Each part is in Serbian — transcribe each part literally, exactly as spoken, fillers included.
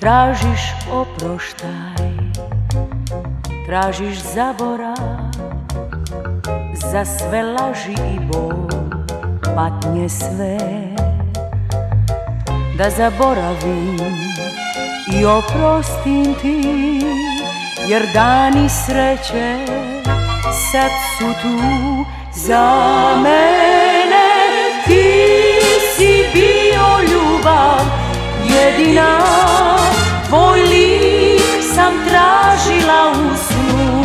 Tražiš oproštaj, tražiš zaborav za sve laži i bol, patnje sve. Da zaboravim i oprostim ti, jer dani sreće sad su tu za mene. Ti si bio ljubav jedina, tvoj lik sam tražila u snu.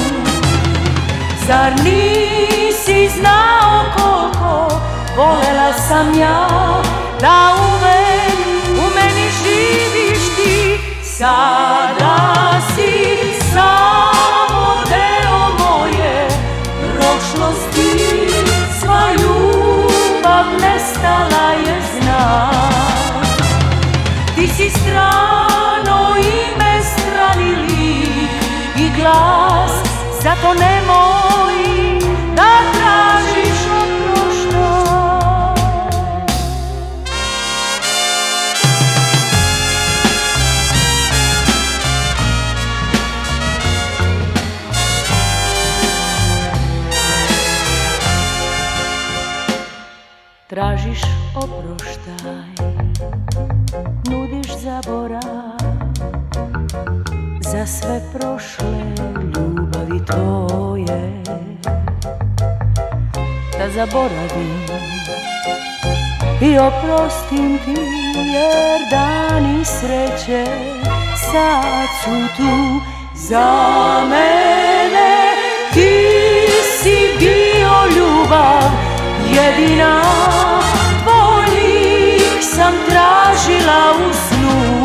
Zar nisi znao koliko volela sam ja, da uvek u meni živiš ti? Sada si samo deo moje prošlosti, sva ljubav nestala je, znam. Ti si strano ime, strani lik i glas, zato nemoj da tražiš oproštaj. Tražiš oproštaj, nudiš zaborav za sve prošle ljubavi tvoje. Da zaboravim i oprostim ti, jer dani sreće sad su tu za mene. Ti si bio ljubav jedina, tvoj lik sam tražila u snu.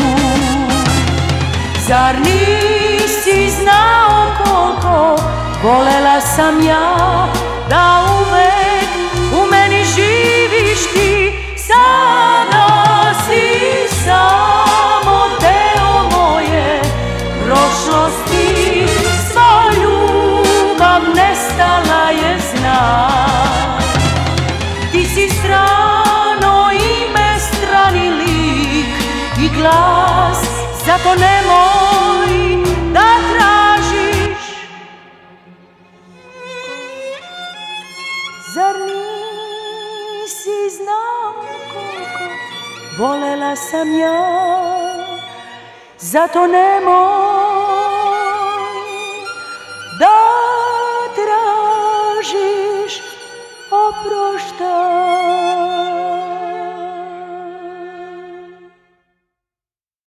Zar nisi znao koliko volela sam ja, da uvek u meni živiš ti? Sada si samo deo moje prošlosti, sva ljubav nestala je, znam. Ti si strano ime, strani lik i glas, zato nemoj da tražiš. Zar nisi znao koliko volela sam ja, zato nemoj